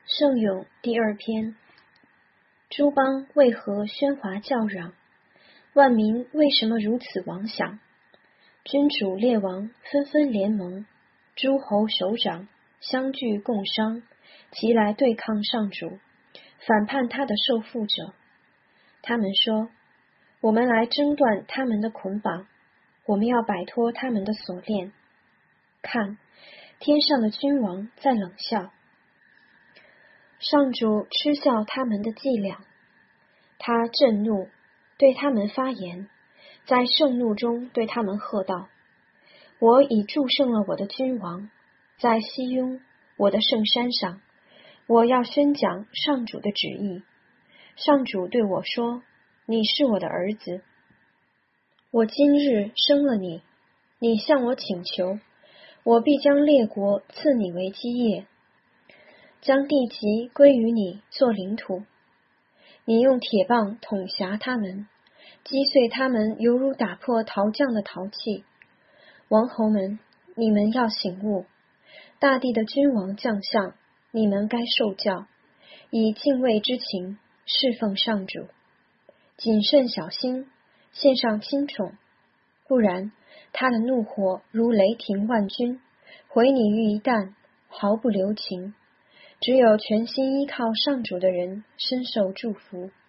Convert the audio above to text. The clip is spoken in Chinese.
圣咏第2篇。诸邦为何喧哗叫嚷？万民为什么如此妄想？君主列王纷纷联盟，诸侯首长相聚共商，齐来对抗上主，反叛他的受缚者。他们说，我们来挣断他们的捆绑，我们要摆脱他们的锁链。看，天上的君王在冷笑，上主嗤笑他们的伎俩。他震怒，对他们发言，在盛怒中对他们喝道：我已祝圣了我的君王，在西雍我的圣山上，我要宣讲上主的旨意。上主对我说，你是我的儿子，我今日生了你，你向我请求，我必将列国赐你为基业，将地级归于你做领土。你用铁棒捅辖他们，击碎他们犹如打破陶匠的陶器。王侯们，你们要醒悟，大地的君王将相，你们该受教，以敬畏之情侍奉上主，谨慎小心，献上亲宠，不然他的怒火如雷霆万钧，毁你于一旦，毫不留情。只有全心依靠上主的人深受祝福。